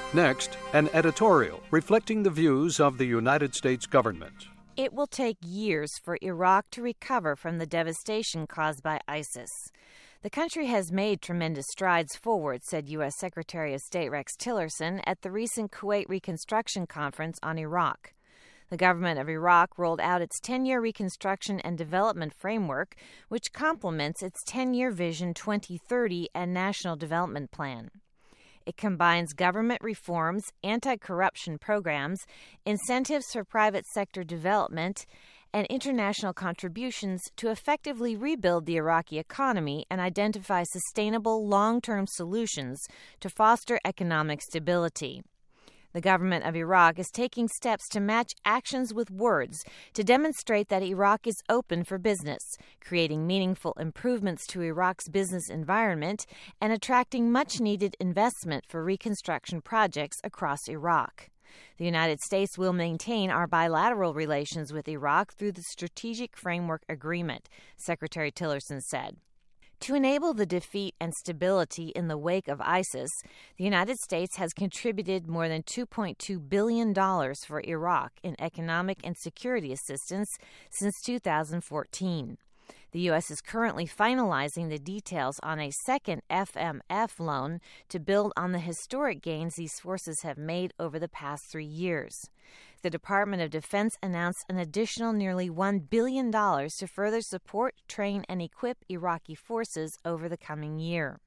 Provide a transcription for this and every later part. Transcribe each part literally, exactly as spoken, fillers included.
Next, an editorial reflecting the views of the United States government. It will take years for Iraq to recover from the devastation caused by ISIS. The country has made tremendous strides forward, said U S Secretary of State Rex Tillerson at the recent Kuwait Reconstruction Conference on Iraq. The government of Iraq rolled out its ten-year Reconstruction and Development Framework, which complements its ten-year Vision twenty thirty and National Development Plan. It combines government reforms, anti-corruption programs, incentives for private sector development, and international contributions to effectively rebuild the Iraqi economy and identify sustainable long-term solutions to foster economic stability. The government of Iraq is taking steps to match actions with words to demonstrate that Iraq is open for business, creating meaningful improvements to Iraq's business environment and attracting much-needed investment for reconstruction projects across Iraq. The United States will maintain our bilateral relations with Iraq through the Strategic Framework Agreement, Secretary Tillerson said. To enable the defeat and stability in the wake of ISIS, the United States has contributed more than two point two billion dollars for Iraq in economic and security assistance since two thousand fourteen. The U S is currently finalizing the details on a second F M F loan to build on the historic gains these forces have made over the past three years. The Department of Defense announced an additional nearly one billion dollars to further support, train, and equip Iraqi forces over the coming year.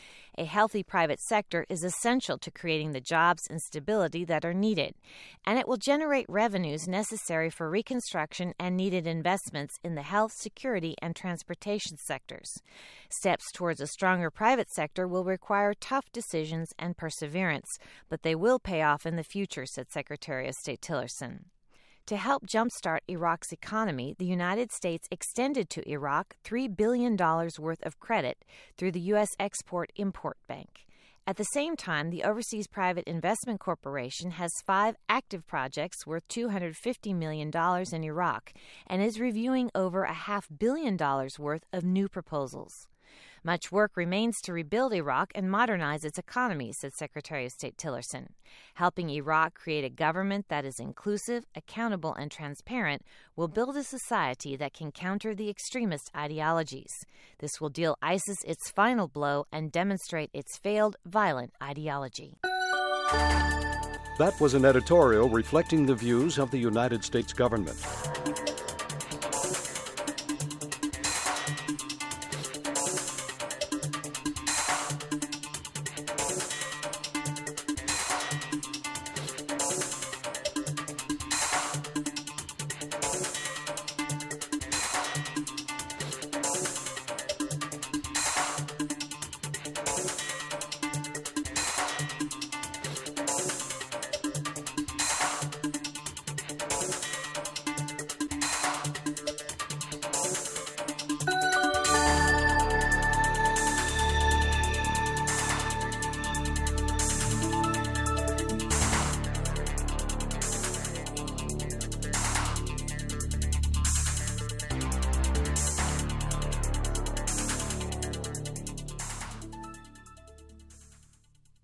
A healthy private sector is essential to creating the jobs and stability that are needed, and it will generate revenues necessary for reconstruction and needed investments in the health, security, and transportation sectors. Steps towards a stronger private sector will require tough decisions and perseverance, but they will pay off in the future, said Secretary of State Tillerson. To help jumpstart Iraq's economy, the United States extended to Iraq three billion dollars worth of credit through the U S Export-Import Bank. At the same time, the Overseas Private Investment Corporation has five active projects worth two hundred fifty million dollars in Iraq and is reviewing over a half billion dollars worth of new proposals. Much work remains to rebuild Iraq and modernize its economy, said Secretary of State Tillerson. Helping Iraq create a government that is inclusive, accountable, and transparent will build a society that can counter the extremist ideologies. This will deal ISIS its final blow and demonstrate its failed, violent ideology. That was an editorial reflecting the views of the United States government.